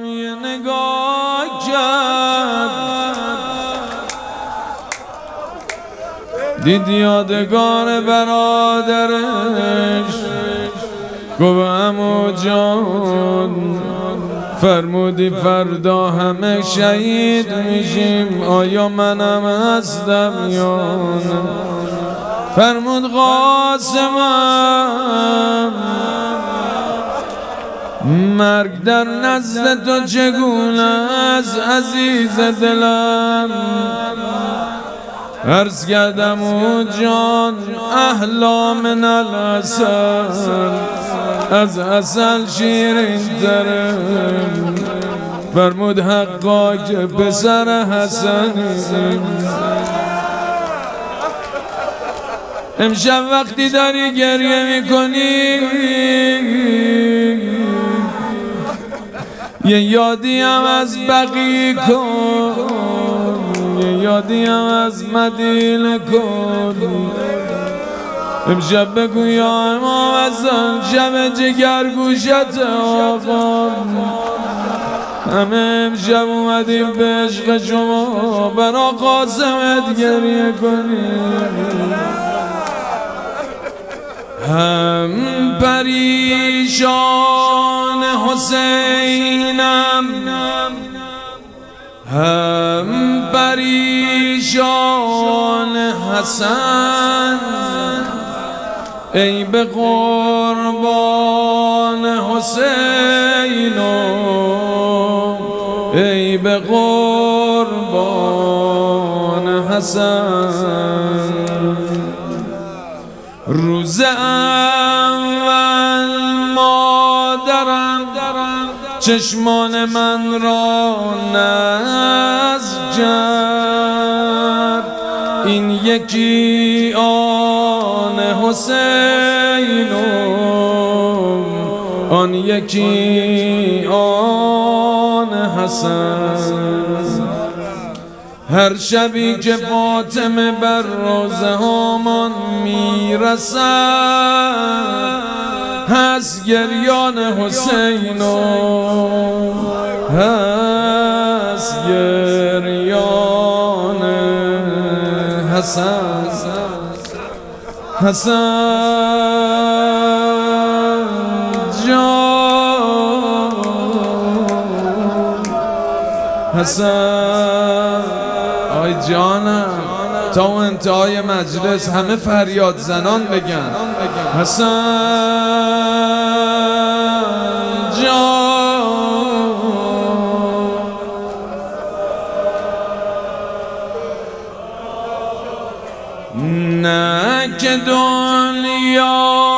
یه نگاه کرد، دید یادگار برادرش، گفت عمو جان فرمودی فردا همه شهید میشیم، آیا منم هستم یا نه؟ فرمود قاسمم مرگ در نزد تو چگونه است عزیز دلم؟ عرض کردم او جان احلا من العسل، از عسل شیرین تره. فرمود حقا که پسر حسنی، امشب وقتی داری گریه میکنی یه یادی هم از بقی کن، یه یادی هم از مدینه کن. امشب بگو یا امام حسن شب جگر گوشت آقا، همه امشب اومدیم به عشق شما برا قاسمت گریه کنیم. هم پریشان حسینم، هم پریشان حسن، ای به قربان حسین، ای به قربان حسن. روز اول مادرم چشمان من را نز کرد، این یکی آن حسین، آن یکی آن حسن. هر شبی که فاطمه بر روزه هامان میرسد، هست گریان حسین و هست گریان حسن. حسن جان، حسن آی جانم، تا و انتهای مجلس همه فریاد زنان بگن حسن جان. نه که دنیا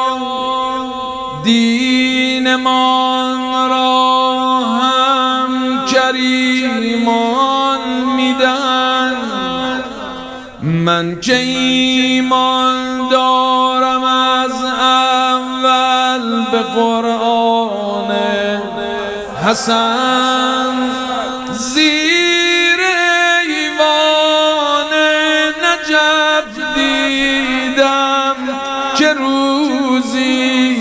دینمان را هم کریمان میدن، من که ایمان دارم از اول به قرآن حسن، زیر ایوان نجف دیدم که روزی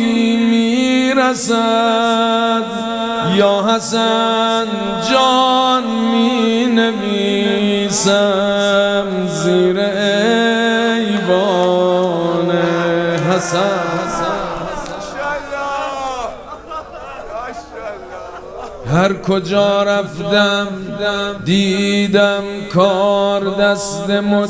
میرسد، یا حسن جان می نویسم زیر ایوان حسن. هر کجا رفتم دیدم کار دست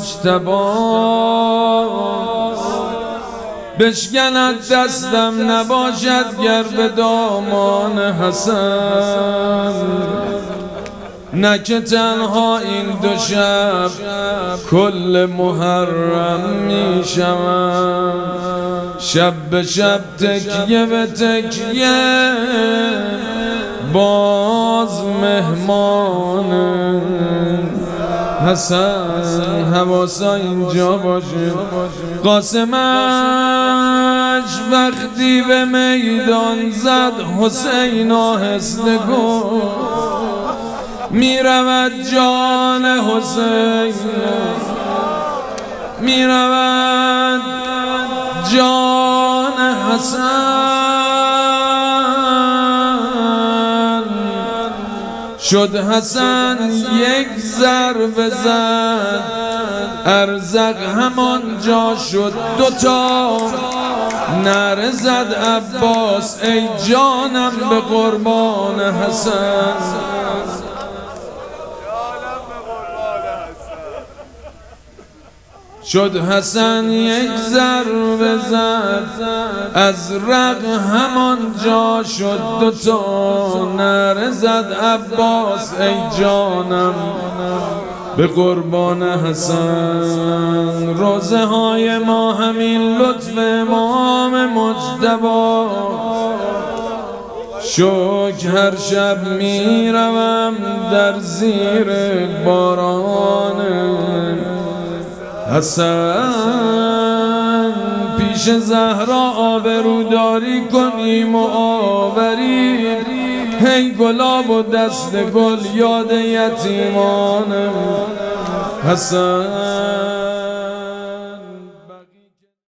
مجتباست، بشکند دستم نباشد گر به دامان حسن. نه که تنها این دو شب کل محرم می شوم، شب به شب تکیه به تکیه باز مهمان حسن. حواسا اینجا باشه، قاسمش وقتی به میدان زد حسین آهسته گفت میرود جان حسین، میرود جان حسن. شد حسن یک ضربه زد، ارزق همانجا شد دوتا. نعره زد عباس ای جانم به قربان حسن. شد حسن یک ضربه زد، از رق همانجا شد دوتا. نعره زد عباس ای جانم به قربان حسن. روزه های ما همین لطف امام مجتبی، شکر هر شب می روم در زیر باران حسن. پیش زهرا آبروداری کنیم و آوریم، هی گلاب و دست گل یاد یتیمان حسن.